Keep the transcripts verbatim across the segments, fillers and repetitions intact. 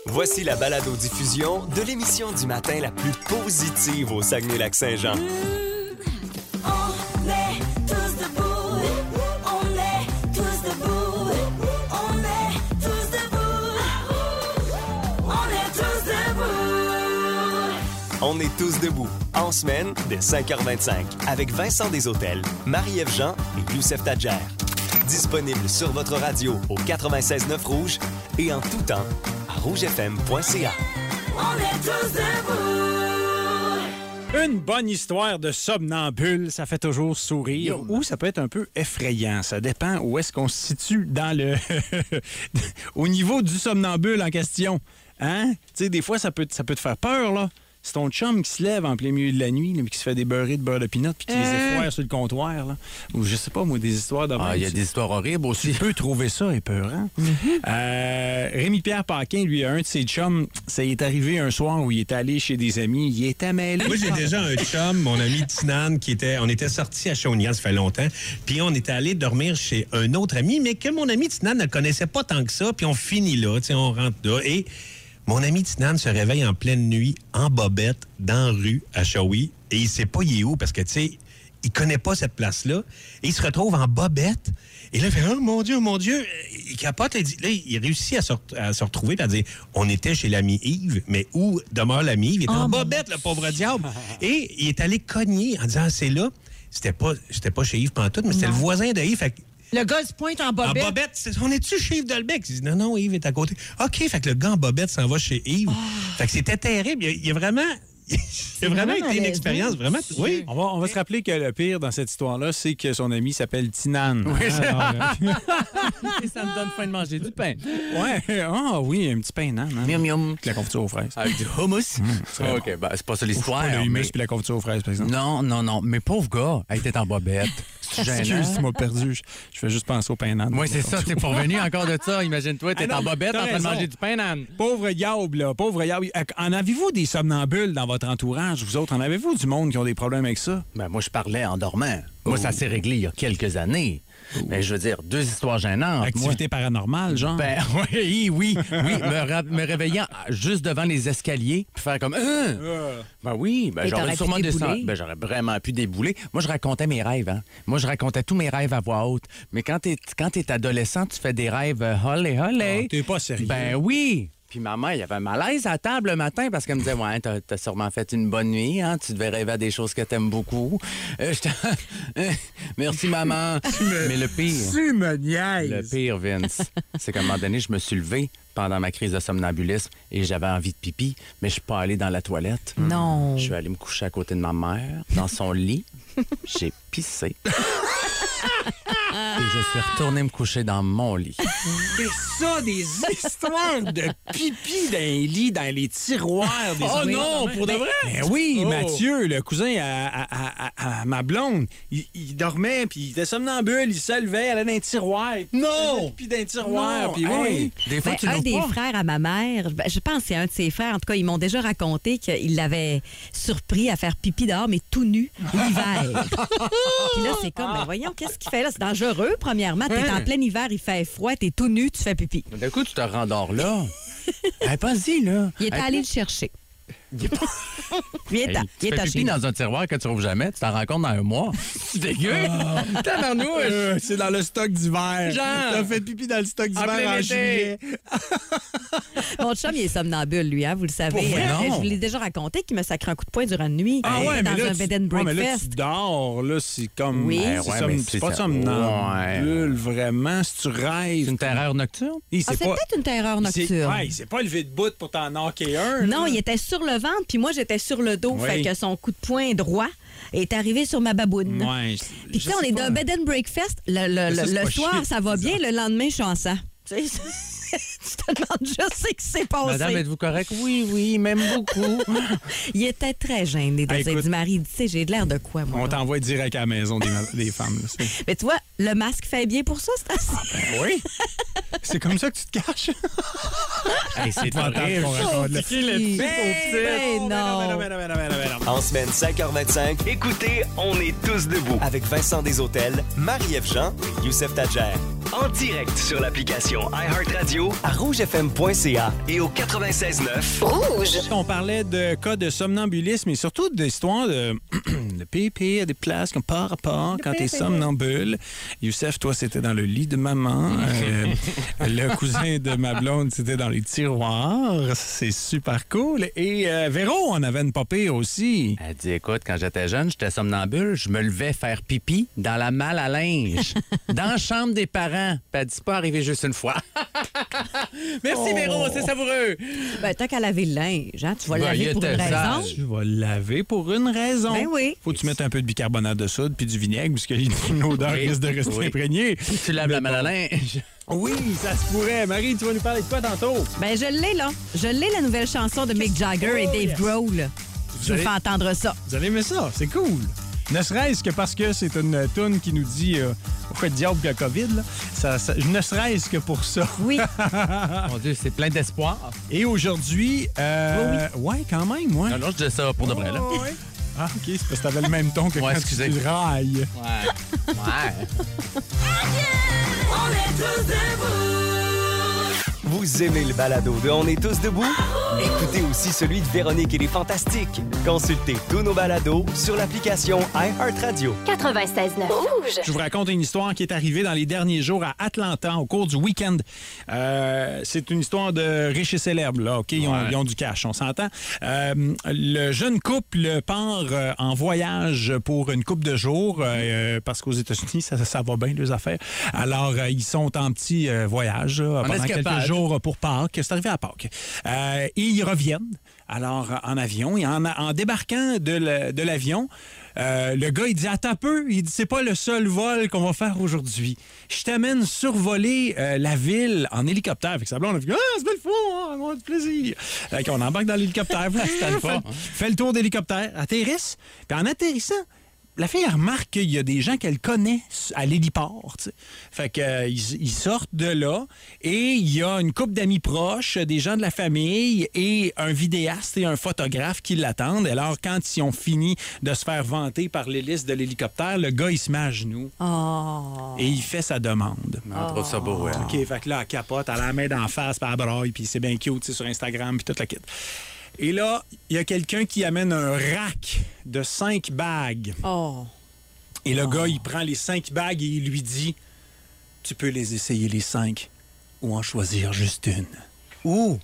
Voici la balado-diffusion de l'émission du matin la plus positive au Saguenay-Lac-Saint-Jean. Mmh, on est tous debout, on est tous debout, on est tous debout, on est tous debout. On est tous debout, en semaine, dès cinq heures vingt-cinq, avec Vincent Desautels, Marie-Ève Jean et Youssef Tadjer. Disponible sur votre radio au quatre-vingt-seize neuf Rouge et en tout temps à rouge f m point c a. On est tous debout. Une bonne histoire de somnambule, ça fait toujours sourire. Yo. Ou ça peut être un peu effrayant. Ça dépend où est-ce qu'on se situe dans le... au niveau du somnambule en question. Hein? Tu sais, des fois, ça peut, ça peut te faire peur, là. C'est ton chum qui se lève en plein milieu de la nuit, là, puis qui se fait des beurrés de beurre de pinot, puis qui euh... les effoire sur le comptoir. Là. Ou je sais pas, moi, des histoires de... Ah, il y a des histoires horribles aussi. Tu peux trouver ça épeurant. Mm-hmm. euh, Rémi-Pierre Paquin, lui, un de ses chums, ça y est arrivé un soir où il était allé chez des amis, il était mêlé. Moi, j'ai déjà un chum, mon ami Tinan, qui était... On était sortis à Shawinigan, ça fait longtemps, puis on était allé dormir chez un autre ami, mais que mon ami Tinan ne connaissait pas tant que ça, puis on finit là, tu sais, on rentre là, et... Mon ami Tinan se réveille en pleine nuit, en bobette, dans la rue, à Shawi, et il sait pas il est où, parce que, tu sais, il connaît pas cette place-là, et il se retrouve en bobette, et là, il fait « Oh, mon Dieu, mon Dieu! » Il capote, là, il, dit, là, il réussit à se, à se retrouver, et à dire « On était chez l'ami Yves, mais où demeure l'ami Yves? » Il est oh, en bobette, le pauvre diable! Et il est allé cogner en disant ah, « C'est là! » C'était pas, c'était pas chez Yves pantoute, mais c'était non. Le voisin de Yves, fait le gars se pointe en bobette. En bobette, c'est, on est-tu chez Yves Delbecq? Il dit non, non, Yves est à côté. OK, fait que le gars en bobette s'en va chez Yves. Oh. Fait que c'était terrible. Il y a, il y a vraiment... Il a vraiment été une expérience, vraiment. Oui. On va, on va se rappeler que le pire dans cette histoire-là, c'est que son ami s'appelle Tinan. Oui, c'est Et ça me donne faim de manger du pain. Ouais. Ah oui, un petit pain nan. Hein? Miam, miam. Avec la confiture aux fraises. Avec du hummus. Mmh, OK, ben, c'est pas ça l'histoire. Ouf, pas le hummus mais... puis la confiture aux fraises, par exemple. Non, non, non. Mais pauvre gars, elle était en bobette. Excuse, tu m'as perdu. Je, je fais juste penser au pain nan. Oui, c'est ça. T'es pourvenu encore de ça. Imagine-toi, t'es ah en bobette en train de manger du pain nan. Pauvre Yaub, là. Pauvre Yaub. En avez-vous des somnambules dans votre entourage, vous autres? En avez-vous du monde qui ont des problèmes avec ça? Ben, moi, je parlais en dormant. Moi, oh. ça s'est réglé il y a quelques années. Oh. Mais je veux dire, deux histoires gênantes. Activité moi. Paranormale, genre? Ben oui, oui, oui. me, ra- me réveillant juste devant les escaliers, puis faire comme... Euh. Euh. Ben oui, ben, j'aurais sûrement descendu. Ben, j'aurais vraiment pu débouler. Moi, je racontais mes rêves. Hein. Moi, je racontais tous mes rêves à voix haute. Mais quand t'es, quand t'es adolescent, tu fais des rêves euh, holé, holé. Oh, t'es pas sérieux? Ben oui. Puis maman, il y avait un malaise à table le matin parce qu'elle me disait « Ouais, t'as, t'as sûrement fait une bonne nuit, hein? Tu devais rêver à des choses que t'aimes beaucoup. Euh, » Merci, maman. Mais le pire... Tu me niaises. Le pire, Vince, c'est qu'à un moment donné, je me suis levé pendant ma crise de somnambulisme et j'avais envie de pipi, mais je suis pas allé dans la toilette. Non. Je suis allé me coucher à côté de ma mère, dans son lit. J'ai pissé. Et je suis retourné me coucher dans mon lit. C'est ça, des histoires de pipi dans les lits, dans les tiroirs. Des oh non, pour de vrai? Ben oui, oh. Mathieu, le cousin à, à, à, à ma blonde, il, il dormait, puis il était somnambule, il se levait, elle allait dans un tiroir. Non! Puis dans un tiroir, puis hey. oui. Des fois, ben, tu un des pas. Frères à ma mère, je pense que c'est un de ses frères, en tout cas, ils m'ont déjà raconté qu'il l'avait surpris à faire pipi dehors, mais tout nu, l'hiver. Puis là, c'est comme, ben voyons, qu'est-ce qu'il fait là? C'est dangereux, premièrement. T'es hein? En plein hiver, il fait froid, t'es tout nu, tu fais pipi. D'un coup, tu te rendors là. hey, pas-y, là. Il est hey, allé le chercher. Il est pas... Il est hey, à, tu il fais est pipi dans un tiroir que tu trouves jamais, tu t'en rends compte dans un mois. C'est dégueu. Oh. Tabarnouche. Euh, c'est dans le stock d'hiver. Genre. T'as fait pipi dans le stock d'hiver en, en juillet. Mon chum, il est somnambule, lui, hein, vous le savez. Euh, je vous l'ai déjà raconté qu'il me sacre un coup de poing durant la nuit. Ah ouais, dans mais là, un tu... bed and breakfast. Ouais, mais là, tu dors, là, c'est comme... Oui. Ben, ouais, c'est, mais som... c'est, c'est pas ça... somnambule, ouais. Vraiment, si tu rêves... C'est une terreur nocturne? Ah, c'est, c'est pas... peut-être une terreur nocturne. C'est... Ouais, il s'est pas levé de bout pour t'en knocker un. Non, là. Il était sur le ventre, puis moi, j'étais sur le dos. Oui. Fait que son coup de poing droit est arrivé sur ma baboune. Ouais, puis tu sais, on est d'un bed and breakfast. Le, le, ça, le soir, chier, ça va bien. Le lendemain, je suis en sang. Tu sais, tu te demandes juste ce qui s'est passé. Madame, êtes-vous correct? Oui, oui, même beaucoup. Il était très gêné de dire du mari. Tu sais, j'ai de l'air de quoi, moi? On là? T'envoie direct à la maison des, des femmes. Là, mais tu vois, le masque fait bien pour ça, c'est assez. Ah ben oui. C'est comme ça que tu te caches. Hey, c'est horrible. En semaine cinq heures vingt-cinq, écoutez On est tous debout avec Vincent Desautels, Marie-Ève Jean et Youssef Tadjer. en direct sur l'application iHeartRadio, à rouge f m point c a et au quatre-vingt-seize neuf. Rouge. On parlait de cas de somnambulisme et surtout d'histoires de, de pipi à des places qu'on part à part quand t'es somnambule. Youssef, toi, c'était dans le lit de maman. Euh, le cousin de ma blonde, c'était dans les tiroirs. C'est super cool. Et euh, Véro, on avait une pas pire aussi. Elle dit, écoute, quand j'étais jeune, j'étais somnambule, je me levais faire pipi dans la malle à linge, dans la chambre des parents. Puis elle dit, c'est pas arrivé juste une fois. Merci, Oh. Véro, c'est savoureux. Ben, tant qu'à laver le linge, hein, tu vas Ben, laver il pour une était raison. sage. Tu vas le laver pour une raison. Ben oui. Faut que tu mettes un peu de bicarbonate de soude puis du vinaigre parce que l'odeur Oui. risque de rester Oui. imprégnée. Tu laves la Mais malle à bon. linge. Oui, ça se pourrait. Marie, tu vas nous parler de quoi tantôt? Ben, je l'ai, là. Je l'ai, la nouvelle chanson de Mick Jagger et Oh, Dave yes. Grohl. Je vous allez- fais entendre ça. Vous allez aimer ça, c'est cool. Ne serait-ce que parce que c'est une toune qui nous dit euh, pourquoi diable que la COVID, là? Ça, ça- ne serait-ce que pour ça. Oui. Mon Dieu, c'est plein d'espoir. Et aujourd'hui, euh, ouais, quand même, ouais. Non, non, je dis ça pour de vrai, là. Ouais. Ah, OK, c'est parce que t'avais le même ton que Ouais, quand excusez. tu railles. Ouais. Ouais. On est tous debout. Vous aimez le balado de On est tous debout? Écoutez aussi celui de Véronique et les Fantastiques. Consultez tous nos balados sur l'application iHeartRadio. quatre-vingt-seize neuf. Rouge. Je vous raconte une histoire qui est arrivée dans les derniers jours à Atlanta au cours du week-end. Euh, c'est une histoire de riches et célèbres, là, OK? Ils ont, Ouais. ils ont du cash, on s'entend. Euh, le jeune couple part euh, en voyage pour une couple de jours euh, parce qu'aux États-Unis, ça, ça va bien, les affaires. Alors, euh, ils sont en petit euh, voyage là, pendant escapade. quelques jours pour Pâques. C'est arrivé à Pâques. Euh, et ils reviennent, alors, en avion. Et en, en débarquant de le- de l'avion, euh, le gars, il dit, attends un peu, il dit, c'est pas le seul vol qu'on va faire aujourd'hui. Je t'amène survoler euh, la ville en hélicoptère. Fait que sa blonde a fait, ah, c'est bien le fun, hein, on a du plaisir. Fait qu'on embarque dans l'hélicoptère, fait, fait le tour d'hélicoptère, atterrisse, puis en atterrissant, la fille, elle remarque qu'il y a des gens qu'elle connaît à l'héliport. Tu sais. Fait que, euh, ils, ils sortent de là et il y a une couple d'amis proches, des gens de la famille et un vidéaste et un photographe qui l'attendent. Alors, quand ils ont fini de se faire vanter par l'hélice de l'hélicoptère, le gars, il se met à genoux Oh. et il fait sa demande. On trouve ça beau, ouais. OK, fait que là, elle capote, elle a la main d'en face, puis elle braille, puis c'est bien cute, tu sais, sur Instagram, puis toute la kit. Et là, il y a quelqu'un qui amène un rack de cinq bagues. Oh. Et le gars, il prend les cinq bagues et il lui dit, tu peux les essayer les cinq ou en choisir juste une. Ouh!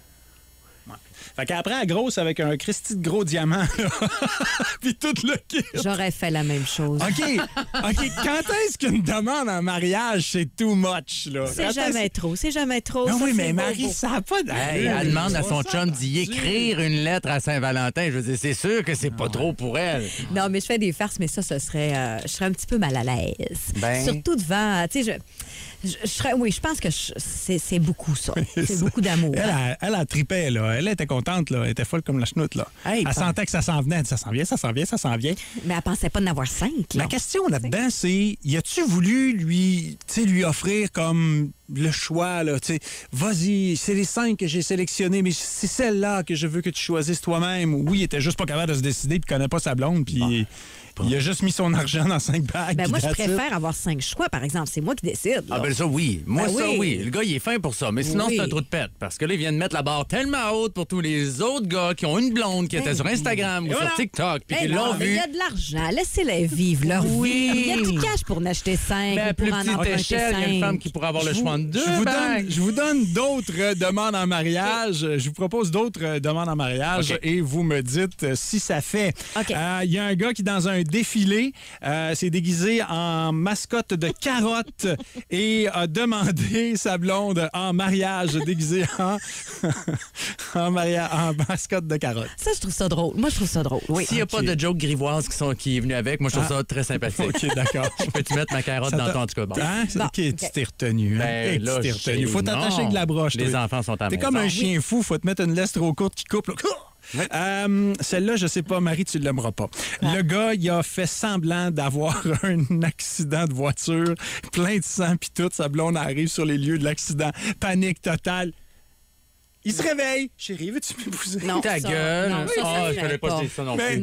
Ouais. Fait qu'après, elle grosse avec un Christy de gros diamant, là. Puis tout le kit. J'aurais fait la même chose. OK, OK. Quand est-ce qu'une demande en mariage, c'est too much, là? Quand C'est est-ce- jamais trop, c'est jamais trop. Non, ça, oui, c'est mais beau, Marie, beau. ça n'a pas d'allure. Hey, elle demande à son Ça, chum ça d'y dure. écrire une lettre à Saint-Valentin. Je veux dire, c'est sûr que c'est pas trop pour elle. Non, mais je fais des farces, mais ça, ce serait. euh, je serais un petit peu mal à l'aise. Ben. Surtout devant. euh, Tu sais, je, je, je serais. Oui, je pense que je- c'est c'est beaucoup, ça. C'est ça. beaucoup d'amour. Elle, a, elle a trippé, là. Elle était contente, là. Elle était folle comme la chenoute, là. Hey, elle pas- sentait que ça s'en venait. Elle dit, ça s'en vient, ça s'en vient, ça s'en vient. Mais elle pensait pas d'en avoir cinq. Là. La question là-dedans, c'est, y a-tu voulu lui, tu sais, lui offrir comme le choix, là, tu sais, vas-y, c'est les cinq que j'ai sélectionnés, mais c'est celle-là que je veux que tu choisisses toi-même. Oui, il était juste pas capable de se décider, puis il connaît pas sa blonde, puis il a juste mis son argent dans cinq bagues. Ben, puis moi, je that's it. préfère avoir cinq choix, par exemple. C'est moi qui décide. Ah là. ben ça, oui. Moi, Ben ça, oui. oui. Le gars, il est fin pour ça. Mais sinon, Oui. c'est un trou de pète. Parce que là, il vient de mettre la barre tellement haute pour tous les autres gars qui ont une blonde qui était sur Instagram ou voilà. sur TikTok puis Ben qui non, l'ont mais il vu. y a de l'argent. Laissez-les vivre leur Oui. vie. Il y a du cash pour en acheter cinq. Mais à ou pour plus en petite emprunter échelle, il y a une cinq. femme qui pourrait avoir le Je choix vous- de deux je vous, bagues. donne, je vous donne d'autres euh, demandes en mariage. Je vous propose d'autres euh, demandes en mariage OK. et vous me dites euh, si ça fait. OK. Euh, Il y a un gars qui, dans un défilé, euh, s'est déguisé en mascotte de carotte et a demandé sa blonde en mariage déguisée en, en, maria- en mascotte de carotte. Ça, je trouve ça drôle. Moi, je trouve ça drôle. Oui. S'il n'y a OK. pas de joke grivoise qui, sont, qui est venu avec, moi, je trouve ça très sympathique. OK, d'accord. Peux-tu mettre ma carotte Ça dans t'a- ton, en tout cas? Bon. Hein? Bon, OK, tu OK. t'es retenu. Hein? Ben, Hey, là, tu t'es je retenu. sais, Faut t'attacher non. avec de la broche. Les toi. enfants sont à la T'es maison. comme un chien fou, faut te mettre une laisse trop courte qui coupe. là. Euh, celle-là, je sais pas, Marie, tu l'aimeras pas. Le gars, il a fait semblant d'avoir un accident de voiture, plein de sang, puis tout. Sa blonde arrive sur les lieux de l'accident. Panique totale. Il se réveille. Chérie, veux-tu m'épouser? Non, Ta ça, gueule. non, ça, ça Ah, je irait connais pas dire ça non Mais- plus. Non.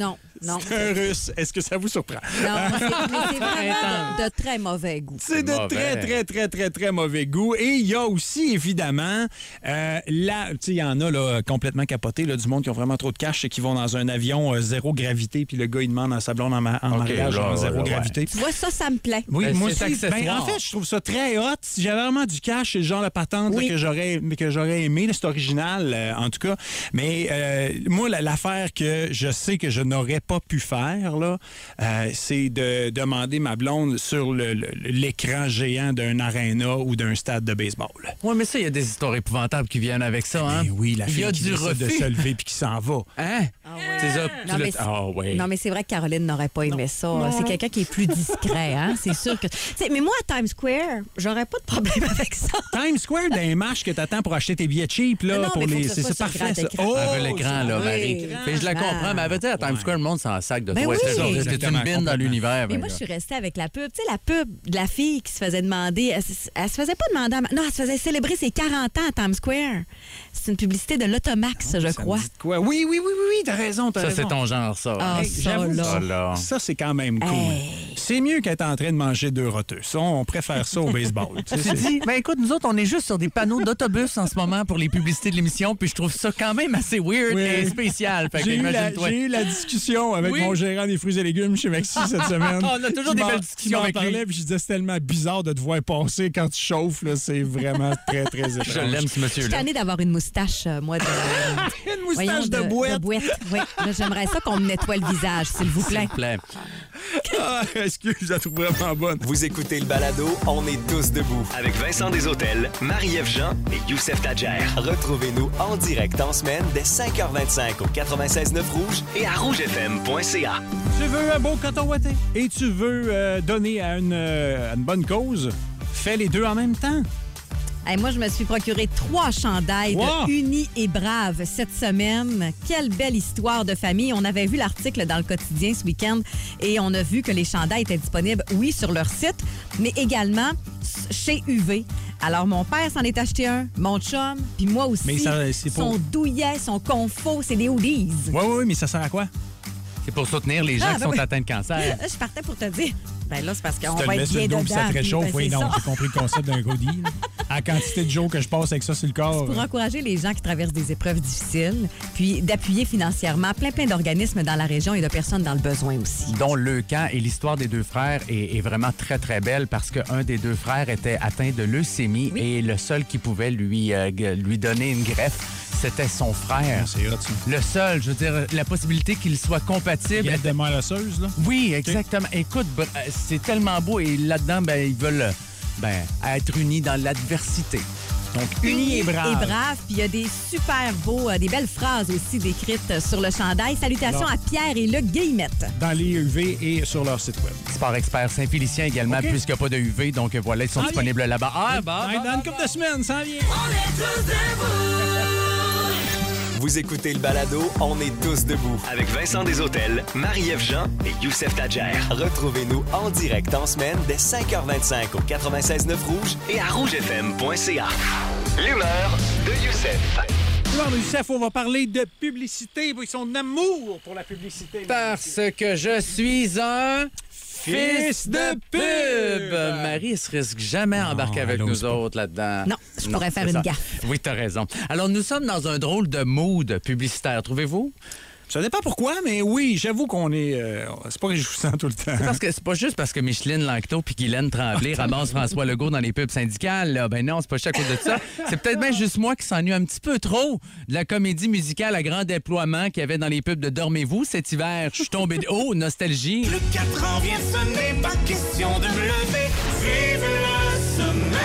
Non. C'est un russe. Est-ce que ça vous surprend? Non, c'est, mais c'est vraiment de, de très mauvais goût. C'est de mauvais. très, très, très, très, très mauvais goût. Et il y a aussi, évidemment, euh, là, tu sais, il y en a là, complètement capoté, là, du monde qui ont vraiment trop de cash et qui vont dans un avion euh, zéro gravité, puis le gars, il demande à sa blonde en, ma- en OK, mariage là, en zéro là, gravité. Tu vois, ça, ça me plaît. Oui, Ben, moi c'est aussi. Ben, accessoire. en fait, je trouve ça très hot. Si j'avais vraiment du cash, c'est le genre de patente Oui. là, que j'aurais mais que j'aurais aimé. là, C'est original, euh, en tout cas. Mais euh, moi, la- l'affaire que je sais que je n'aurais pas pu faire, là, euh, c'est de demander ma blonde sur le- le- l'écran géant d'un aréna ou d'un stade de baseball. Oui, mais ça, il y a des histoires épouvantables qui viennent avec ça, hein? Eh oui, la Il y fille a qui du décide de refus. se lever puis qui s'en va. Hein? C'est ça. Non, tu mais l'as- c'est- Ah, oui. Non, mais c'est vrai que Caroline n'aurait pas aimé ça. C'est quelqu'un qui est plus discret, hein? C'est sûr que. Tu sais, mais moi, à Times Square, j'aurais pas de problème avec ça. Times Square, dans les marches que t'attends pour acheter tes billets cheap, là, Non, pour mais faut les. que ce C'est soit c'est sur parfait, grand ça. écran. Elle veut l'écran, là, Oui. Marie. Fait que je la comprends, mais elle veut dire, à Times Square, le monde s'en sac de Ben toi. oui. C'est ça, c'est Exactement, une bine dans complètement. l'univers. Mais ben moi, là. je suis restée avec la pub. Tu sais, la pub de la fille qui se faisait demander. Elle, se- elle se faisait pas demander. à ma- Non, elle se faisait célébrer ses quarante ans à Times Square. C'est une publicité de l'Automax, je Ça me crois. dit de quoi? Oui, oui, oui, oui, oui, t'as raison, t'as Ça, raison. c'est ton genre, ça. Ah, Hey, ça, j'avoue, là. Ça, là. Ça, c'est quand même cool. Hey. C'est mieux qu'être en train de manger deux roteux. Ça, on préfère ça au baseball. Tu sais, Tu c'est- dis, ben écoute, nous autres, on est juste sur des panneaux d'autobus en ce moment pour les publicités de l'émission, puis je trouve ça quand même assez weird Oui. et spécial. Fait que J'ai eu, la, imagine-toi. j'ai eu la discussion avec Oui. mon gérant des fruits et légumes chez Maxi cette semaine. On a toujours Qui des m'en- belles qui discussions m'en avec lui. parlait, puis je disais, c'est tellement bizarre de te voir passer quand tu chauffes. Là, c'est vraiment très, très étrange. Je l'aime, ce Je suis monsieur-là. tannée d'avoir une moustache, euh, moi, de. Une moustache voyons, de, boîte. Oui. Là, j'aimerais ça qu'on me nettoie le visage, s'il vous plaît. S'il vous plaît. Ah, excuse, je la trouve vraiment bonne. Vous écoutez le balado On est tous debout avec Vincent Desautels, Marie-Ève Jean et Youssef Tadjer. Retrouvez-nous en direct en semaine dès cinq heures vingt-cinq au quatre-vingt-seize neuf Rouge et à rouge f m point c a. Tu veux un beau coton ouaté et tu veux euh, donner à une, euh, à une bonne cause, fais les deux en même temps. Hey, moi, je me suis procuré trois chandails Wow! de Unis et Braves cette semaine. Quelle belle histoire de famille. On avait vu l'article dans le quotidien ce week-end et on a vu que les chandails étaient disponibles, oui, sur leur site, mais également chez U V. Alors, mon père s'en est acheté un, mon chum, puis moi aussi. Mais ça, c'est pour- Son douillet, son confo, c'est des hoodies. Oui, oui, oui, mais ça sert à quoi? C'est pour soutenir les gens Ah, qui ben sont oui. atteints de cancer. Là, je partais pour te dire. Ben là, c'est parce qu'on Tu te va le mets être sur bien le dos, dedans. puis ça te puis, réchauffe. ben, Oui, c'est non, ça. j'ai compris le concept d'un goodie. là. À la quantité de jours que je passe avec ça sur le corps. Pour euh, encourager les gens qui traversent des épreuves difficiles, puis d'appuyer financièrement plein, plein d'organismes dans la région et de personnes dans le besoin aussi. Dont le camp et l'histoire des deux frères est, est vraiment très, très belle parce qu'un des deux frères était atteint de leucémie et le seul qui pouvait lui, euh, g- lui donner une greffe, c'était son frère. C'est hot, ça. Le seul, je veux dire, la possibilité qu'il soit compatible. Guette de moelle osseuse, là. Oui, exactement. Écoute, br- euh, c'est tellement beau et là-dedans, ben, ils veulent euh, ben, être unis dans l'adversité. Donc, unis et braves. Et braves, puis il y a des super beaux, euh, des belles phrases aussi décrites euh, sur le chandail. Salutations Alors. à Pierre et Luc Guillemette. Dans les U V et sur leur site web. Sport Expert Saint-Félicien également, OK. puisqu'il n'y a pas de U V. Donc voilà, ils sont Ah, disponibles là-bas. Ah, Dans, bah, bah, dans une couple de semaines, ça vient. On est tous debout. Vous écoutez le balado On est tous debout avec Vincent Desautels, Marie-Ève Jean et Youssef Tadjer. Retrouvez-nous en direct en semaine dès cinq heures vingt-cinq au quatre-vingt-seize neuf Rouge et à rouge f m point c a. L'humeur de Youssef. Alors, Youssef, on va parler de publicité et son amour pour la publicité. parce que je suis un fils de pub. Marie, elle se risque jamais à embarquer avec elle ose nous pas. autres là-dedans. Non, je pourrais faire c'est une ça. gaffe. Oui, t'as raison. Alors, nous sommes dans un drôle de mood publicitaire, trouvez-vous? Ça dépend pourquoi, mais oui, j'avoue qu'on est. euh, c'est pas réjouissant tout le temps. C'est parce que c'est pas juste parce que Micheline Lanctot puis Guylaine Tremblay ramassent François Legault dans les pubs syndicales. Là. Ben non, c'est pas juste à cause de ça. C'est peut-être bien juste moi qui s'ennuie un petit peu trop de la comédie musicale à grand déploiement qu'il y avait dans les pubs de Dormez-vous cet hiver. Je suis tombé de haut, nostalgie. Le quatre ans vient sonner, pas question de me lever. Vive le sommeil.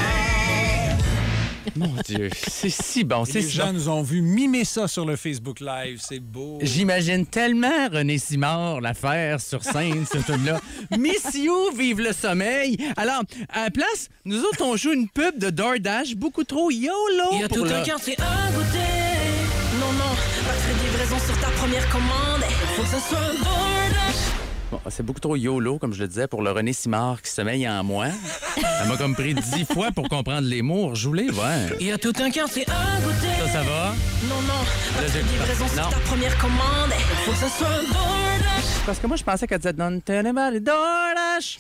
Mon Dieu, c'est si bon, Et c'est les si gens bon. nous ont vu mimer ça sur le Facebook Live. C'est beau. J'imagine tellement René Simard la faire sur scène, ce truc-là. Miss You, vive le sommeil. Alors, à la place, nous autres, on joue une pub de DoorDash beaucoup trop YOLO. Il y a pour tout le- un quartier à goûter. Non, non, pas de frais de livraison sur ta première commande. Faut que ça soit un DoorDash. Bon, c'est beaucoup trop YOLO, comme je le disais, pour le René Simard qui sommeille en moi. Ça m'a comme pris dix fois pour comprendre les mots. Rejoue-les, ouais. Il y a tout un quartier à goûter. Ça, ça va? Non, non, Là, la j'ai- livraison, c'est Non. ta première commande. Faut que ça soit un DoorDash. Parce que moi, je pensais qu'elle disait « Don't tell anybody, DoorDash ».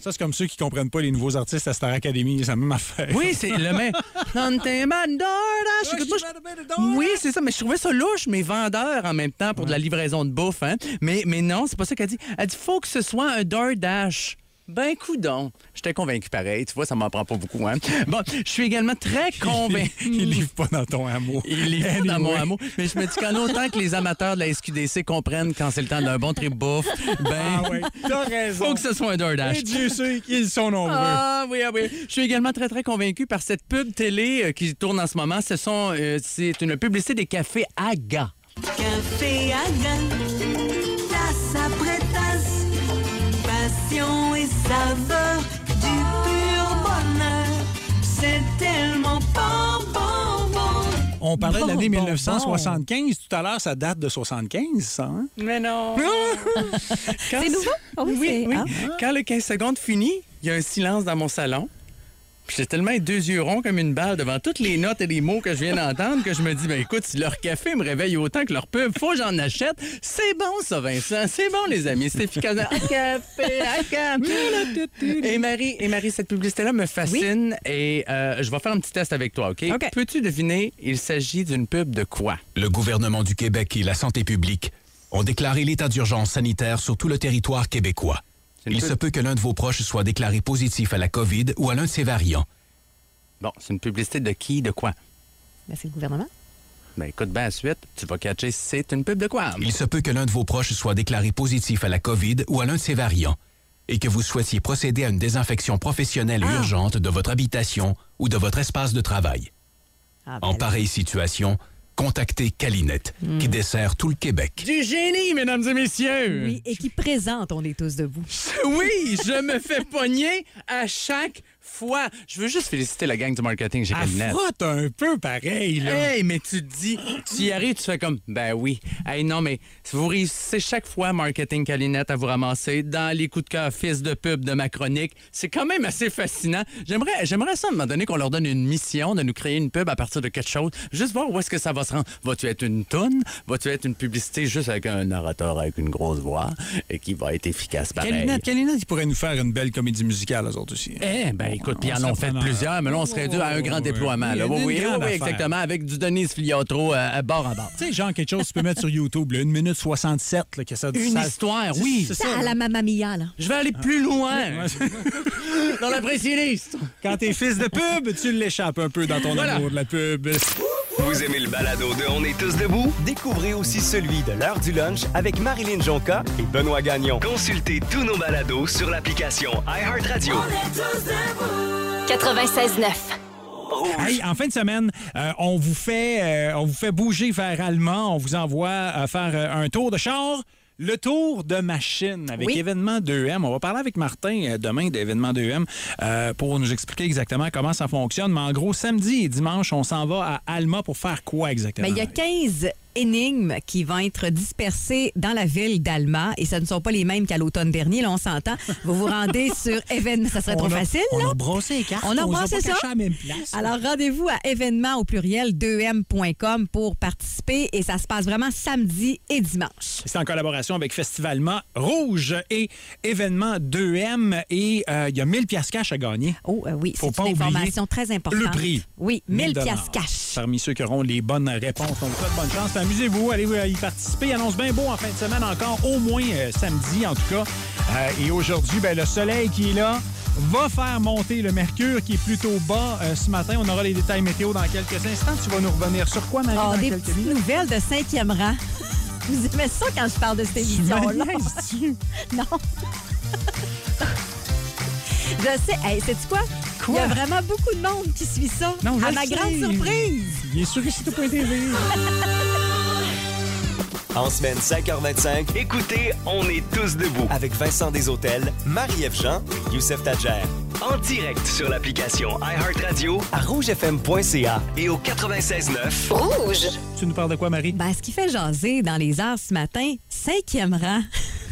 Ça, c'est comme ceux qui comprennent pas les nouveaux artistes à Star Academy. C'est la même affaire. Oui, c'est le même. Don't tell anybody, DoorDash. Écoute, moi, je- Oui, c'est ça, mais je trouvais ça louche, mes vendeurs en même temps pour de la livraison de bouffe. Hein? Mais, mais non, c'est pas ça qu'elle dit. Elle dit faut que ce soit un DoorDash. Ben, coudonc. J'étais convaincu pareil. Tu vois, ça m'en prend pas beaucoup. Hein? Bon, je suis également très convaincu. Il livre pas dans ton amour. Il livre pas dans mon amour. Mais je me dis qu'en autant que les amateurs de la S Q D C comprennent quand c'est le temps d'un bon trip bouffe, ben, Ah oui, t'as raison. faut que ce soit un DoorDash. Et Dieu sait qu'ils sont nombreux. Ah oui, ah oui. Je suis également très, très convaincu par cette pub télé euh, qui tourne en ce moment. Ce sont, euh, c'est une publicité des cafés Aga. Café Aga, tasse après tasse, passion et saveur du pur bonheur. C'est tellement bon, bon, bon. On parlait de Bon, l'année bon, mille neuf cent soixante-quinze. Tout à l'heure, ça date de soixante-quinze, ça. Hein? Mais non. Quand C'est nouveau? Ah oui, Oui, c'est- oui. ah. Quand le quinze secondes finit, il y a un silence dans mon salon. Puis j'ai tellement les deux yeux ronds comme une balle devant toutes les notes et les mots que je viens d'entendre que je me dis, ben écoute, si leur café me réveille autant que leur pub, faut que j'en achète. C'est bon, ça, Vincent. C'est bon, les amis. C'est efficace. Un café, un café. Et Marie, et Marie, cette publicité-là me fascine et euh, je vais faire un petit test avec toi, OK? OK. Peux-tu deviner, il s'agit d'une pub de quoi? Le gouvernement du Québec et la santé publique ont déclaré l'état d'urgence sanitaire sur tout le territoire québécois. C'est une Il pub- se peut que l'un de vos proches soit déclaré positif à la COVID ou à l'un de ses variants. Bon, c'est une publicité de qui, de quoi? Ben, c'est le gouvernement. Ben écoute bien la suite, tu vas catcher c'est une pub de quoi? Il se peut que l'un de vos proches soit déclaré positif à la COVID ou à l'un de ses variants et que vous souhaitiez procéder à une désinfection professionnelle Ah. urgente de votre habitation ou de votre espace de travail. Ah, ben En là. pareille situation, contactez Calinette, qui dessert tout le Québec. Du génie, mesdames et messieurs! Oui, et qui présente On est tous debout. Oui, je me fais pogner à chaque fois. Je veux juste féliciter la gang du marketing chez Elle Calinette. frotte un peu pareil, là. Hey, mais tu te dis, tu y arrives, tu fais comme, ben oui. Hey, non, mais vous réussissez chaque fois, Marketing Calinette, à vous ramasser dans les coups de cœur fils de pub de ma chronique. C'est quand même assez fascinant. J'aimerais, j'aimerais ça, à un moment donné, qu'on leur donne une mission de nous créer une pub à partir de quelque chose. Juste voir où est-ce que ça va se rendre. Va-tu être une toune? Va-tu être une publicité juste avec un narrateur avec une grosse voix et qui va être efficace pareil? Calinette, Calinette, ils pourraient nous faire une belle comédie musicale, eux autres aussi. Eh, ben écoute, puis ils en On ont serait fait preneur. plusieurs, mais là, on serait dû à un grand Oh, déploiement. oui, Là. une Oui, oui, oui, grande oui, affaire. exactement, avec du Denise Filiatro euh, à bord en bord. Tu sais, genre quelque chose que tu peux mettre sur YouTube, là, une minute soixante-sept, là, que ça Une ça- histoire, c'est- oui. C'est Ça, ça. à là. la Mamma Mia, là. Je vais aller plus loin dans la précise. Quand t'es fils de pub, tu l'échappes un peu dans ton Voilà. amour de la pub. Vous aimez le balado de On est tous debout? Découvrez aussi celui de l'heure du lunch avec Marilyn Jonca et Benoît Gagnon. Consultez tous nos balados sur l'application iHeartRadio. On est tous debout. quatre-vingt-seize neuf. Hey, en fin de semaine, euh, on vous fait euh, on vous fait bouger vers Allemand. On vous envoie euh, faire euh, un tour de char. Le tour de machine avec Oui. Événement deux M. On va parler avec Martin euh, demain d'Événement deux M euh, pour nous expliquer exactement comment ça fonctionne. Mais en gros, samedi et dimanche, on s'en va à Alma pour faire quoi exactement? Ben, il y a quinze énigmes qui vont être dispersées dans la ville d'Alma et ce ne sont pas les mêmes qu'à l'automne dernier, là, on s'entend. Vous vous rendez sur événement. Ça serait trop On a- facile, On là? a brossé les cartes. On a les brossé pas ça. cachées à la même place. Alors, rendez-vous à événement au pluriel deux m point com pour participer et ça se passe vraiment samedi et dimanche. C'est en collaboration avec Festivalement Rouge et Événement deux M. Et euh, il y a mille piastres cash à gagner. Oh, euh, oui, Faut c'est pas une oublier information très importante. le prix. Oui, mille dollars. piastres cash. Parmi ceux qui auront les bonnes réponses. Donc, ça, bonne chance. Amusez-vous, allez y participer. Il annonce bien beau en fin de semaine, encore au moins euh, samedi, en tout cas. Euh, et aujourd'hui, ben, le soleil qui est là va faire monter le mercure qui est plutôt bas euh, ce matin. On aura les détails météo dans quelques instants. Tu vas nous revenir sur quoi, Marie, Ah, dans des quelques petites minutes? nouvelles de cinquième rang. Vous aimez ça quand je parle de cette Tu émission-là? me niaises-tu? Non. Je sais. Hey, sais-tu quoi? Il y a vraiment beaucoup de monde qui suit ça. Non, je à le ma sais. grande surprise. Il est sur ici tout point T V. En semaine cinq heures vingt-cinq, écoutez On est tous debout avec Vincent Deshôtels, Marie-Ève Jean et Youssef Tadjer. En direct sur l'application iHeartRadio à rouge f m point c a et au quatre-vingt-seize neuf. Rouge. Tu nous parles de quoi, Marie? Ben, ce qui fait jaser dans les airs ce matin, cinquième rang.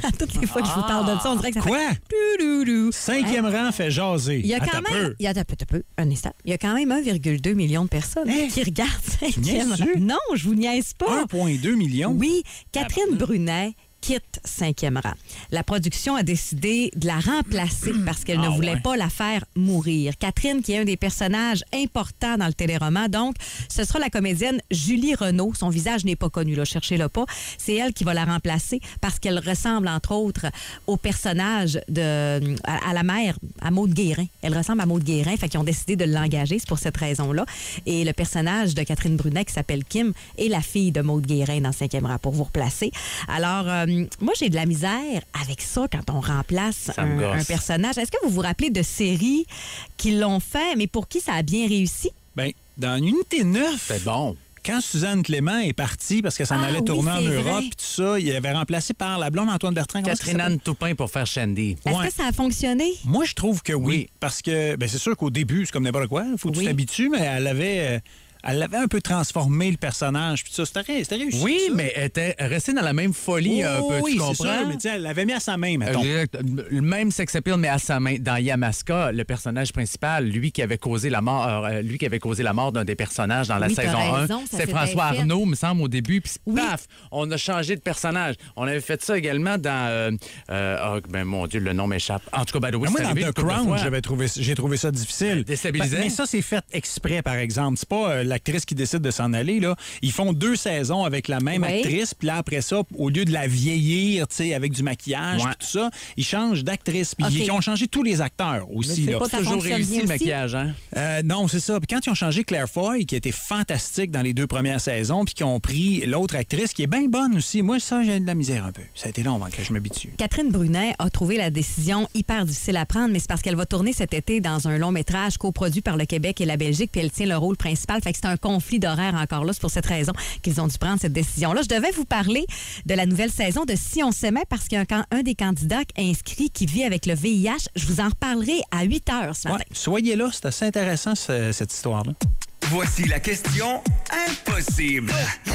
À toutes les fois que je vous parle de ça, on dirait que ça Quoi? fait... Quoi? Cinquième rang fait jaser. Il y a quand Attends même... peu. Il y a, attends, attends, un instant. Il y a quand même un virgule deux million de personnes Hey. qui regardent cinquième rang. niaises-tu? Non, je vous niaise pas. un virgule deux million? Oui, Catherine Brunet quitte cinquième rang. La production a décidé de la remplacer parce qu'elle ne Ah, voulait ouais. pas la faire mourir. Catherine, qui est un des personnages importants dans le téléroman, donc, ce sera la comédienne Julie Renaud. Son visage n'est pas connu, là, cherchez-le pas. C'est elle qui va la remplacer parce qu'elle ressemble, entre autres, au personnage de à, à la mère, à Maude Guérin. Elle ressemble à Maude Guérin, fait qu'ils ont décidé de l'engager, c'est pour cette raison-là. Et le personnage de Catherine Brunet, qui s'appelle Kim, est la fille de Maude Guérin dans cinquième rang, pour vous replacer. Alors, euh, moi, j'ai de la misère avec ça quand on remplace Ça me un, gosse. un personnage. Est-ce que vous vous rappelez de séries qui l'ont fait, mais pour qui ça a bien réussi? Ben, dans Unité neuf, C'est bon. quand Suzanne Clément est partie parce que ça en Ah allait oui, tourner en c'est Europe vrai. et tout ça, il avait remplacé par la blonde Antoine Bertrand. Comment Catherine ça Anne Toupin pour faire Shandy. Est-ce Ouais. que ça a fonctionné? Moi, je trouve que oui. Oui. Parce que, ben, c'est sûr qu'au début, c'est comme n'importe quoi. Il faut que tu Oui. t'habitues, mais elle avait, euh, elle avait un peu transformé le personnage. Puis ça, c'était ré- c'était réussi. Oui, ça. mais elle était restée dans la même folie un Oh, peu, oui, tu c'est comprends? sûr, mais tu sais, elle l'avait mis à sa main, mettons. Exact. Le même sex appeal, mais à sa main. Dans Yamaska, le personnage principal, lui qui avait causé la mort, euh, lui qui avait causé la mort d'un des personnages dans la Oui, t'as saison raison, un, ça c'est s'était François fait. Arnaud, me semble, au début. Puis Oui. paf, on a changé de personnage. On avait fait ça également dans... Euh, euh, oh, ben mon Dieu, le nom m'échappe. En tout cas, ben, oui, Mais moi, c'est dans arrivé The une couple de Crown, fois. j'avais trouvé, j'ai trouvé ça difficile. Déstabilisant. Ben, mais ça, c'est fait exprès, par exemple. C'est pas euh, l'actrice qui décide de s'en aller. Là. Ils font deux saisons avec la même Oui. actrice, puis là, après ça, au lieu de la vieillir, tu sais, avec du maquillage, Ouais. puis tout ça, ils changent d'actrice. Puis OK. ils ont changé tous les acteurs aussi. c'est là. pas ta Toujours fonctionne réussi bien le aussi? maquillage, hein? Euh, non, c'est ça. Puis quand ils ont changé Claire Foy, qui était fantastique dans les deux premières saisons, puis qu'ils ont pris l'autre actrice, qui est bien bonne aussi, moi, ça, j'ai de la misère un peu. Ça a été long avant que je m'habitue. Catherine Brunet a trouvé la décision hyper difficile à prendre, mais c'est parce qu'elle va tourner cet été dans un long métrage coproduit par le Québec et la Belgique, puis elle tient le rôle principal. Fait que c'est un conflit d'horaire encore là. C'est pour cette raison qu'ils ont dû prendre cette décision-là. Je devais vous parler de la nouvelle saison de Si on s'aimait parce qu'il y a un, can- un des candidats inscrits qui vit avec le V I H. Je vous en reparlerai à huit heures ce matin. Ouais, soyez là, c'est assez intéressant, ce- cette histoire-là. Voici la question impossible.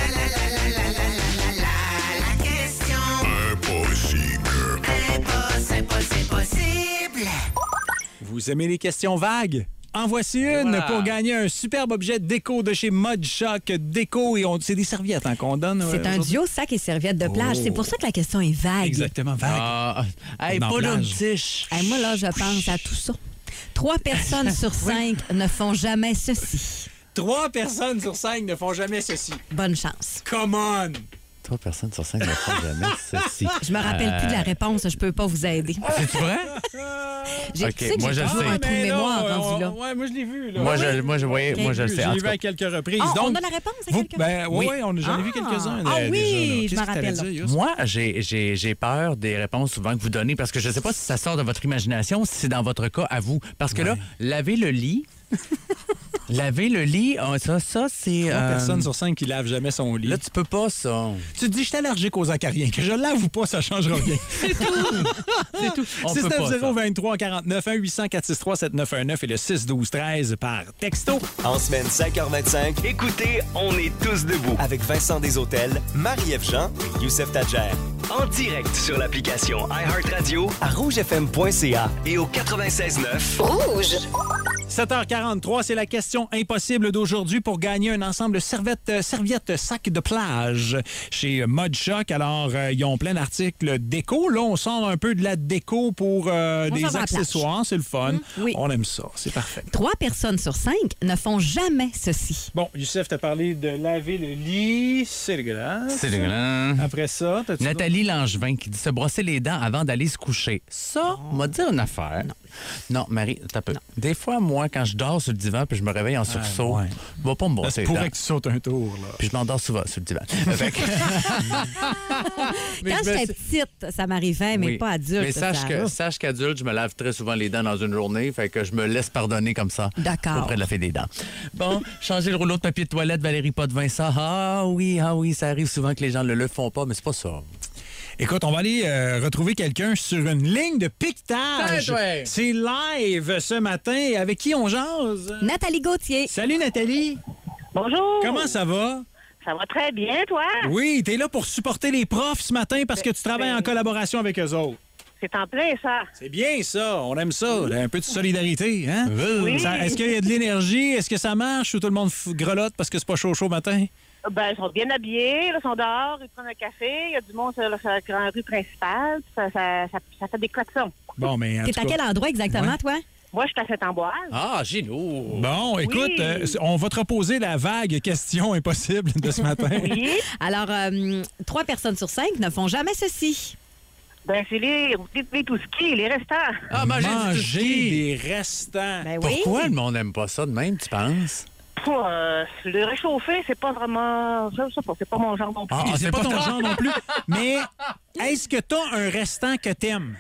Vous aimez les questions vagues? En voici une voilà. pour gagner un superbe objet déco de chez Mod Shock Déco. Et on, c'est des serviettes hein, qu'on donne. C'est euh, un aujourd'hui. duo sac et serviette de plage. Oh. C'est pour ça que la question est vague. Exactement, vague. Ah, hey, Dans pas plage. d'une tiche. Hey, moi, là, je pense à tout ça. Trois personnes sur cinq ne font jamais ceci. Trois personnes sur cinq ne font jamais ceci. Bonne chance. Come on! Trois personnes sur cinq ne font jamais ceci. Je me rappelle plus de la réponse, je peux pas vous aider. C'est vrai? J'ai Ok, tu sais que moi, j'ai je toujours sais. un trou de mémoire rendu là. Ouais, moi je l'ai vu. Là. Moi, Ouais. je, moi, je, voyais, moi, je le sais. J'ai En vu tout cas, à quelques reprises. Ah, on Donc, a la réponse à vous, quelqu'un? ben, oui, Oui. oui, on- j'en ai vu Ah. quelques-uns. Ah euh, oui, déjà, là. je Qu'est-ce me que t'allais rappelle, dire, là. Yus? moi, j'ai, j'ai, j'ai peur des réponses souvent que vous donnez parce que je ne sais pas si ça sort de votre imagination, si c'est dans votre cas à vous. Parce que là, laver le lit. Laver le lit, ah, ça, ça c'est. Trois euh, personnes sur cinq qui lavent jamais son lit. Là, tu peux pas ça. Tu te dis, je suis allergique aux acariens. Que je lave ou pas, ça changera rien. C'est tout. On peut six pas. neuf zéro ça. vingt-trois quarante-neuf un huit cent quatre six trois sept neuf un neuf et le six douze treize par texto. En semaine cinq heures vingt-cinq, écoutez On est tous debout avec Vincent Deshôtels, Marie-Ève Jean et Youssef Tadjer. En direct sur l'application iHeartRadio à rouge f m point c a et au quatre-vingt-seize neuf. sept heures quarante-trois, c'est la question impossible d'aujourd'hui pour gagner un ensemble de serviettes, euh, serviettes sac de plage chez Mod Shock. Alors, euh, ils ont plein d'articles déco. Là, on sort un peu de la déco pour euh, On des s'en va à la plage. accessoires. C'est le fun. oui. On aime ça. C'est parfait. Trois personnes sur cinq ne font jamais ceci. Bon, Youssef, t'as parlé de laver le lit. C'est dégueulasse. C'est dégueulasse. Après ça, t'as-tu... Nathalie Langevin qui dit se brosser les dents avant d'aller se coucher. Ça, on m'a dit une affaire. Non, Marie, t'as peu. Des fois, moi, quand je dors sur le divan puis je me réveille en sursaut, ouais. je vais pas me Ça brosser se les pourrait dents. que tu sautes un tour, là. Puis je m'endors souvent sur le divan. Fait que- Mais Quand je me j'étais suis- petite, ça m'arrivait, mais Oui. pas adulte. Mais sache ça que- va. sache qu'adulte, je me lave très souvent les dents dans une journée, fait que je me laisse pardonner comme ça. D'accord. Auprès de la fée des dents. Bon, changer le rouleau de papier de toilette, Valérie Potvin, ça. Ah oui, ah oui, ça arrive souvent que les gens ne le font pas, mais c'est pas ça. Écoute, on va aller euh, retrouver quelqu'un sur une ligne de piquetage. Tiens, toi. C'est live ce matin. Avec qui on jase? Nathalie Gauthier. Salut Nathalie. Bonjour. Comment ça va? Ça va très bien, toi? Oui, t'es là pour supporter les profs ce matin parce que tu travailles ben, en collaboration avec eux autres. C'est en plein, ça. C'est bien, ça. On aime ça. Un peu de solidarité, hein? Oui. Ça- est-ce qu'il y a de l'énergie? Est-ce que ça marche ou tout le monde f- grelotte parce que c'est pas chaud chaud matin? Ben, ils sont bien habillés, là, ils sont dehors, ils prennent un café, il y a du monde sur la, sur la grande rue principale, ça, ça, ça, ça fait des klaxons. Bon, mais en T'es tout à cas- quel endroit exactement, Ouais. toi? Moi, je suis à Saint-Amboise. Ah, géniaux. Bon, écoute, Oui. euh, on va te reposer la vague question impossible de ce matin. Oui. Alors, euh, trois personnes sur cinq ne font jamais ceci. Ben, c'est les, les, les tout ski, les restants. Ah, manger du Manger ski. des restants. Ben oui. Pourquoi le monde n'aime pas ça de même, tu penses? Pour, euh, le réchauffer, c'est pas vraiment. Je sais pas, c'est pas mon genre non plus. Ah, c'est pas ton genre non plus. Mais est-ce que t'as un restant que t'aimes?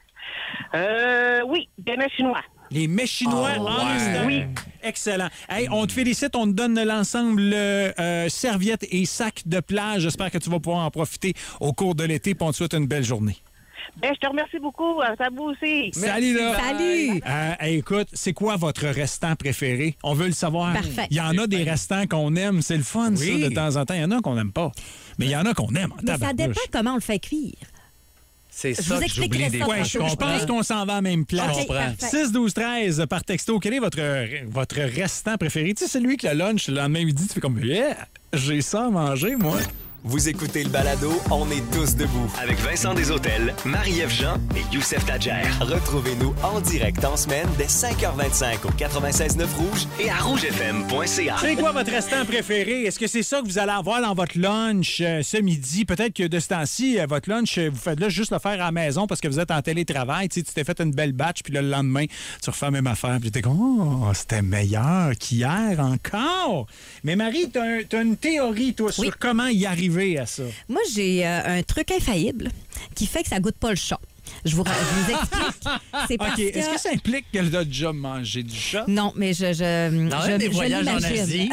Euh, oui, des mets chinois. Les mets chinois Oh, en ouais. restant. Oui. Excellent. Hey, on te félicite, on te donne l'ensemble euh, serviettes et sacs de plage. J'espère que tu vas pouvoir en profiter au cours de l'été, puis on te souhaite une belle journée. Ben, je te remercie beaucoup. À vous aussi. Salut là! Salut! Euh, hey, écoute, c'est quoi votre restant préféré? On veut le savoir. Parfait. Il y en a des restants qu'on aime. C'est le fun, Oui. ça, de temps en temps. Il y en a qu'on n'aime pas. Mais il y en a qu'on aime. en Mais ça tabarnouche. dépend comment on le fait cuire. C'est Je ça vous que expliquerai j'oublie des ça fois. tantôt. Je Je comprends. pense qu'on s'en va à la même place. OK, comprends. parfait. six douze treize par texto. Quel est votre, votre restant préféré? Tu sais, celui que le lunch, le lendemain midi, tu fais comme, yeah, j'ai ça à manger, moi. Vous écoutez le balado On est tous debout avec Vincent Deshôtels, Marie-Ève Jean et Youssef Tadjer. Retrouvez-nous en direct en semaine dès cinq heures vingt-cinq au quatre-vingt-seize neuf Rouge et à rouge f m point c a. C'est quoi votre restant préféré? Est-ce que c'est ça que vous allez avoir dans votre lunch euh, ce midi? Peut-être que de ce temps-ci, euh, votre lunch, euh, vous faites là juste le faire à la maison parce que vous êtes en télétravail. Tu sais, tu t'es fait une belle batch, puis là, le lendemain, tu refais la même affaire. Puis t'es comme, oh, c'était meilleur qu'hier encore. Mais Marie, t'as un- t'as une théorie, toi, sur Oui. comment y arriver à ça. Moi, j'ai euh, un truc infaillible qui fait que ça goûte pas le chat. Je vous, ra- je vous explique. C'est parce OK. que... Est-ce que ça implique qu'elle a déjà mangé du chat? Non, mais je. je Dans je, un des je voyages en l'imagine. Asie.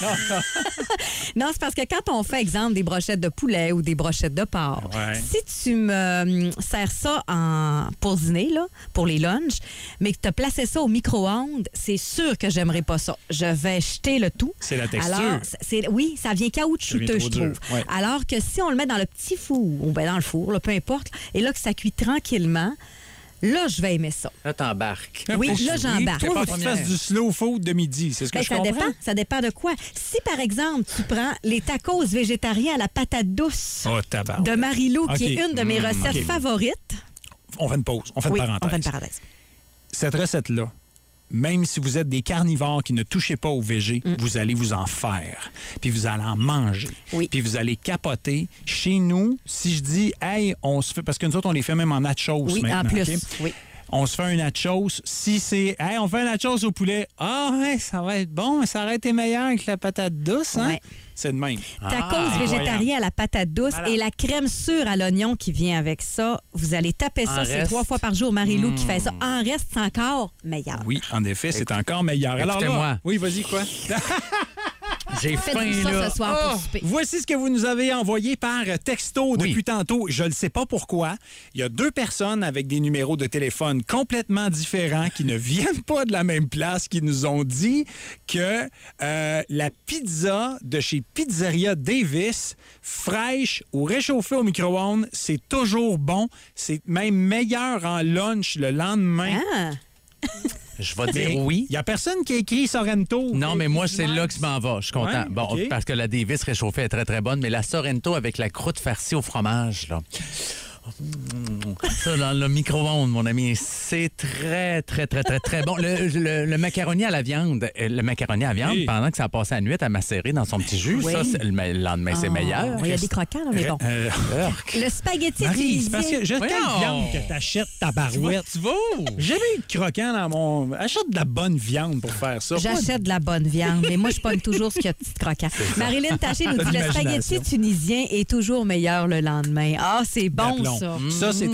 Non, c'est parce que quand on fait, exemple, des brochettes de poulet ou des brochettes de porc, Ouais. si tu me euh, sers ça en, pour dîner, là, pour les lunchs, mais que tu as placé ça au micro-ondes, c'est sûr que j'aimerais pas ça. Je vais jeter le tout. C'est la texture. Alors, c'est, oui, ça vient Ça caoutchouteux, vient je trop dur. trouve. Ouais. Alors que si on le met dans le petit four, ou ben dans le four, là, peu importe, et là que ça cuit tranquillement, là, je vais aimer ça. Là, t'embarques. Oui, là, j'embarque. Toi, faut que tu fasses du slow food de midi. C'est ce que Ben, je ça comprends. dépend. Ça dépend de quoi. Si, par exemple, tu prends les tacos végétariens à la patate douce Oh, tabarouette. de Marie-Lou, OK. qui est une de mes Mm, recettes OK. favorites. On fait une pause. On fait Oui, une parenthèse. on fait une parenthèse. Cette recette-là, même si vous êtes des carnivores qui ne touchez pas au végé, vous allez vous en faire. Puis vous allez en manger. Mm. Oui. Puis vous allez capoter. Chez nous, si je dis, hey, on se fait. Parce que nous autres, on les fait même en nachos Oui, maintenant. en plus. OK? Oui. On se fait un nachos. Si c'est, hey, on fait un nachos au poulet. Ah, ouais, ça va être bon, mais ça aurait été meilleur que la patate douce, hein? Ouais. C'est de même. Tacos Ah, végétariens à la patate douce Voilà. et la crème sûre à l'oignon qui vient avec ça. Vous allez taper ça, En c'est reste. trois fois par jour. Marie-Lou qui fait ça. En reste, c'est encore meilleur. Oui, en effet, c'est encore meilleur. Alors là, Écoutez-moi. oui, vas-y, quoi? J'ai faim, Faites-vous ça là. ce soir Oh! pour souper. Voici ce que vous nous avez envoyé par texto depuis Oui. tantôt. Je ne sais pas pourquoi. Il y a deux personnes avec des numéros de téléphone complètement différents qui ne viennent pas de la même place qui nous ont dit que euh, la pizza de chez Pizzeria Davis, fraîche ou réchauffée au micro-ondes, c'est toujours bon. C'est même meilleur en lunch le lendemain. Ah, Je vais Mais dire oui. Il n'y a personne qui a écrit Sorrento. Non, mais moi, c'est là que je m'en vais. Je suis content. Ouais, bon, OK. parce que la Davis réchauffée est très, très bonne, mais la Sorrento avec la croûte farcie au fromage, là. Mmh. Ça, dans le micro-ondes, mon ami, c'est très, très, très, très, très bon. Le, le- le macaroni à la viande, euh, le macaroni à la viande, Oui. pendant que ça a passé la nuit à macérer dans son petit jus, Oui. ça, c'est- le, le lendemain, c'est oh, meilleur. Il y a des croquants, là, mais bon. Euh, Le spaghetti Marie, c'est parce que tunisien. je quelle Voyons. viande que t'achètes ta barouette. Tu vas où? J'ai jamais eu de croquant dans mon. Achète de la bonne viande pour faire ça. J'achète de la bonne viande, mais moi, je pogne toujours ce qu'il y a de petit croquant. Marilyn Taché nous T'as dit de le spaghetti l'imagination. tunisien est toujours meilleur le lendemain. Ah, c'est bon, D'aplomb. ça. Ça, c'est ta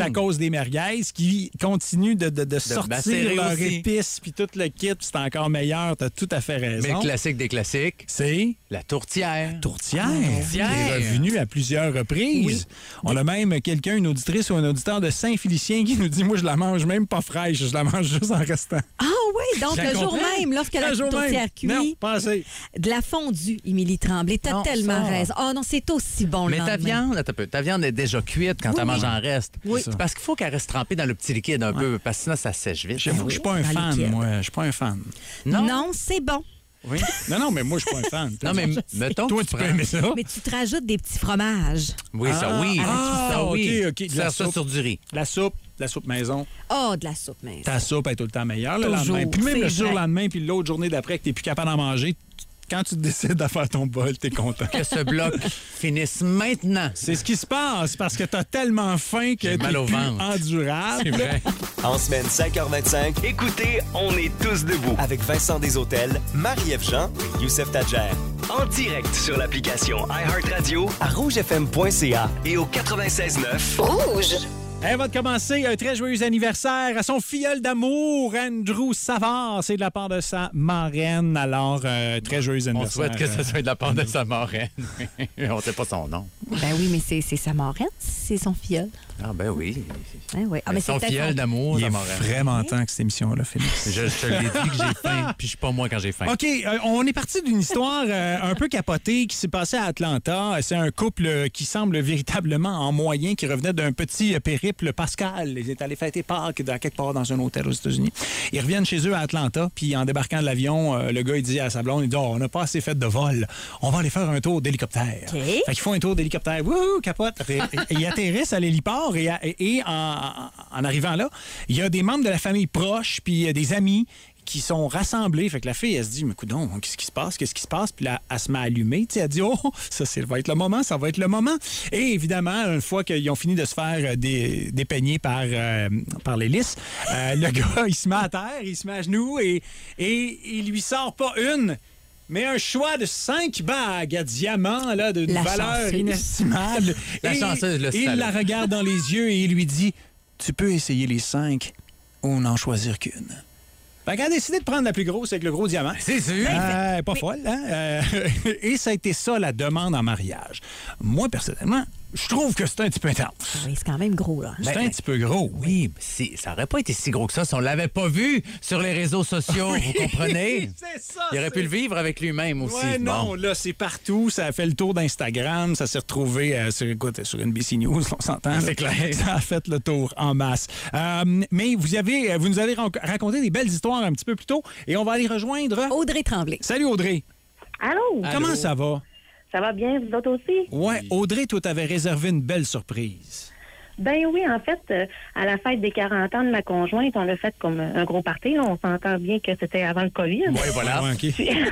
à cause des merguez qui continuent de, de, de sortir leur épice puis tout le kit, c'est encore meilleur. T'as tout à fait raison. Mais le classique des classiques, c'est la tourtière. La tourtière. La tourtière. Qui est revenue à plusieurs reprises. Oui. On a même quelqu'un, une auditrice ou un auditeur de Saint-Félicien qui nous dit, moi, je la mange même pas fraîche, je la mange juste en restant. Ah oui, donc le jour même, lorsque la tourtière cuit. Non, pas assez. De la fondue, Émilie Tremblay. T'as non, tellement ça. raison. Oh non, c'est aussi bon le Mais lendemain. ta viande, ta, ta viande est déjà cuite quand oui, tu manges en reste. Oui. C'est parce qu'il faut qu'elle reste trempée dans le petit liquide un ouais. peu, parce que sinon, ça sèche vite. J'avoue que je suis pas un dans fan, moi. Je suis pas un fan. Non, non c'est bon. Oui. Non, non, mais moi, je suis pas un fan. Non, mais mettons, toi, tu peux aimer ça. Mais tu te rajoutes des petits fromages. Oui, ça, ah, oui. Ah, ça, oui. OK, OK. Tu sers ça sur du riz. La soupe, la soupe maison. Oh, de la soupe maison. Ta soupe est tout le temps meilleure le lendemain. Puis même le surlendemain, puis l'autre journée d'après, que t'es plus capable d'en manger, quand tu décides de faire ton bol, t'es content. Que ce bloc finisse maintenant. C'est ce qui se passe parce que t'as tellement faim que t'es plus endurable. C'est vrai. En semaine cinq heures vingt-cinq, écoutez On est tous debout avec Vincent Desautels, Marie-Ève Jean et Youssef Tadjer. En direct sur l'application iHeartRadio à rouge f m point c a et au quatre-vingt-seize neuf Rouge. Elle va te commencer un très joyeux anniversaire à son filleul d'amour, Andrew Savard. C'est de la part de sa marraine. Alors, euh, très joyeux anniversaire. On souhaite que ce soit de la part de sa marraine. On ne sait pas son nom. Ben oui, mais c'est, c'est sa marraine, c'est son filleul. Ah ben oui. Ben oui. Ah, mais son filleul d'amour, il sa est marraine. Vraiment temps que cette émission-là finisse. Je, je te l'ai dit que j'ai faim, puis je suis pas moi quand j'ai faim. OK, euh, on est parti d'une histoire euh, un peu capotée qui s'est passée à Atlanta. C'est un couple qui semble véritablement en moyen, qui revenait d'un petit périple pascal. Ils étaient allés fêter Pâques dans quelque part dans un hôtel aux États-Unis. Ils reviennent chez eux à Atlanta, puis en débarquant de l'avion, euh, le gars, il dit à sa blonde, il dit oh, « on n'a pas assez fait de vol. On va aller faire un tour d'hélicoptère. Okay. » Fait qu'ils font un tour d'hélicoptère. Wouhou, capote. Et, et, ils atterrissent à l'héliport et, et, et en, en arrivant là, il y a des membres de la famille proche, puis des amis qui sont rassemblés. Fait que la fille, elle se dit, mais coudonc, qu'est-ce qui se passe? Qu'est-ce qui se passe? Puis là, elle se met à allumer. T'sais, elle dit, oh, ça, ça va être le moment, ça va être le moment. Et évidemment, une fois qu'ils ont fini de se faire dé, dépeigner par, euh, par l'hélice, euh, le gars, il se met à terre, il se met à genoux et, et il lui sort pas une, mais un choix de cinq bagues à diamants, là, d'une la valeur chanceuse. inestimable. La et, chanceuse, le et il la regarde dans les yeux et il lui dit, tu peux essayer les cinq ou n'en choisir qu'une. Fait qu'elle a décidé de prendre la plus grosse avec le gros diamant. C'est sûr. Euh, pas mais... folle, hein? Euh, et ça a été ça, la demande en mariage. Moi, personnellement, je trouve que c'est un petit peu intense. Oui, c'est quand même gros, là. C'est ben, un petit peu gros. Oui, mais ça n'aurait pas été si gros que ça si on l'avait pas vu sur les réseaux sociaux, oui, vous comprenez? C'est ça. Il aurait c'est... pu le vivre avec lui-même aussi. Ouais, non, bon. là, c'est partout. Ça a fait le tour d'Instagram. Ça s'est retrouvé euh, sur, écoute, sur N B C News, on s'entend. C'est clair. Ça a fait le tour en masse. Euh, mais vous, avez, vous nous avez raconté des belles histoires un petit peu plus tôt et on va aller rejoindre Audrey Tremblay. Salut, Audrey. Allô? Comment Allô? ça va? Ça va bien, vous autres aussi? Ouais, Audrey, toi, t'avais réservé une belle surprise. Ben oui, en fait, euh, à la fête des quarante ans de ma conjointe, on l'a fait comme un gros party. Là. On s'entend bien que c'était avant le COVID. Oui, voilà. Ouais, okay. Puis,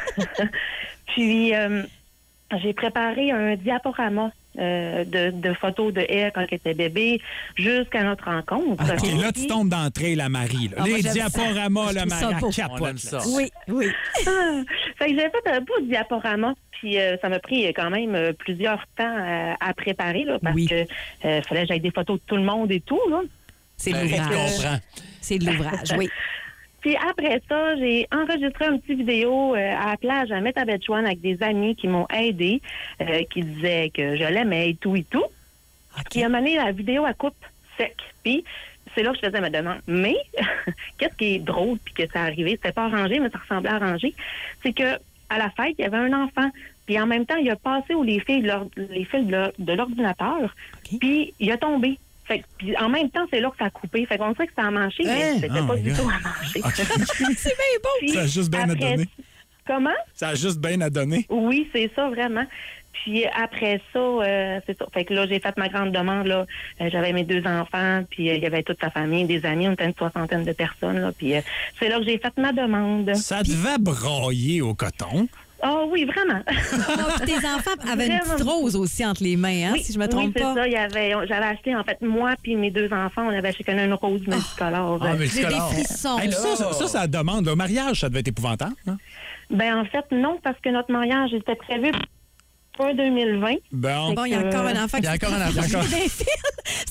puis euh, j'ai préparé un diaporama euh, de, de photos de elle quand elle était bébé jusqu'à notre rencontre. OK, puis, là, tu tombes d'entrée, la Marie. Là. Ah, Les moi, diaporamas, la Marie, elle capote. Ça. Oui, oui. Ah, fait que j'ai fait un beau diaporama. Puis euh, ça m'a pris quand même euh, plusieurs temps euh, à préparer là, parce oui. que euh, fallait que j'aille des photos de tout le monde et tout. Là. C'est de Ben, l'ouvrage. je comprends. C'est de l'ouvrage, oui. Puis après ça, j'ai enregistré un petit vidéo euh, à la plage à Métabetchouan avec des amis qui m'ont aidé, euh, qui disaient que je l'aimais et tout et tout. Okay. Puis à un moment donné, la vidéo, elle coupe sec. Puis c'est là que je faisais ma demande. Mais qu'est-ce qui est drôle puis que ça arrivé, c'était pas arrangé, mais ça ressemblait à arrangé, c'est que à la fête, il y avait un enfant. Puis en même temps, il a passé au les fils, les fils de l'ordinateur. Okay. Puis il a tombé. Fait que, puis en même temps, c'est là que ça a coupé. Fait qu'on sait que ça a manché, hein? Mais c'était oh pas du God. Tout à manger. Okay. C'est bien beau. Puis, ça a juste bien après... à donner. Comment? Ça a juste bien à donner. Oui, c'est ça, vraiment. Puis après ça, euh, c'est ça. Fait que là, j'ai fait ma grande demande. Là. Euh, j'avais mes deux enfants, puis euh, il y avait toute sa famille, des amis. On était une soixantaine de personnes. Là, puis euh, c'est là que j'ai fait ma demande. Ça devait brailler au coton. Oh oui, vraiment. Oh, tes enfants avaient vraiment. Une petite rose aussi entre les mains, hein, oui, si je me trompe oui, pas. Oui, c'est ça. Il y avait, j'avais acheté, en fait, moi puis mes deux enfants, on avait chacun une rose multicolore. Ah, multicolore. Des frissons. Hey, ça, ça, ça, ça demande. Le mariage, ça devait être épouvantable. Hein? Ben en fait, non, parce que notre mariage était prévu pour deux mille vingt. Bon, bon, il y a encore un enfant qui il y a encore un enfant. Parce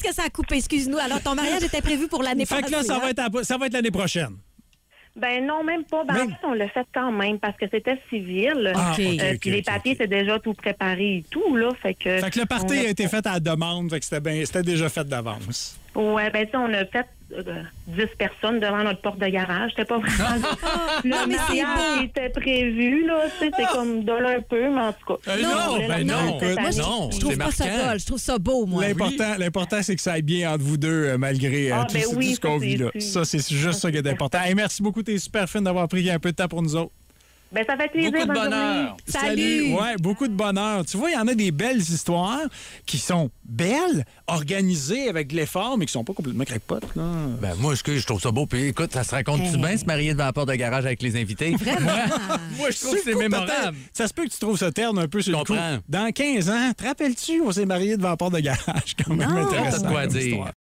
que ça a coupé? Excuse-nous. Alors, ton mariage était prévu pour l'année Fait passée. que là, ça hein? va être, à- ça va être l'année prochaine. Ben non, même pas. Ben, Même- En fait, on l'a fait quand même parce que c'était civil. Ah, ok, Euh, ok, puis les ok, papiers ok. étaient déjà tout préparés et tout, là. Fait que, Fait que le party on a été fait à la demande, fait que c'était, bien, c'était déjà fait d'avance. Ouais, ben ça, on a fait euh, dix personnes devant notre porte de garage. C'était pas vraiment le Non, mais c'est mariage beau. qui était prévu, là. Tu sais, c'est comme de là un peu, mais en tout cas. Euh, non, on voulait ben le faire non, cette écoute, Moi, je, année. non, je trouve c'est pas ça marquant. dole. Je trouve ça beau, moi. L'important, l'important, c'est que ça aille bien entre vous deux, euh, malgré euh, Ah, tout, ben ce- oui, tout ce qu'on ça, vit c'est là. sûr. Ça, c'est juste ça qui est important. Hey, merci beaucoup, t'es super fine d'avoir pris un peu de temps pour nous autres. Ben, ça fait plaisir. Beaucoup de bonne bonheur. journée. Salut! Ouais, beaucoup de bonheur. Tu vois, il y en a des belles histoires qui sont belles, organisées avec de l'effort, mais qui sont pas complètement crackpot, là. Ben, moi, je, je trouve ça beau. Puis écoute, ça se raconte-tu Hey. bien se marier devant la porte de garage avec les invités? Vraiment? Moi, je trouve que c'est Sur le coup, mémorable. peut-être, ça se peut que tu trouves ça terne un peu sur Je le coup. comprends. Dans quinze ans, te rappelles-tu, on s'est mariés devant la porte de garage? Quand même Non. intéressant T'as de quoi comme dire. histoire.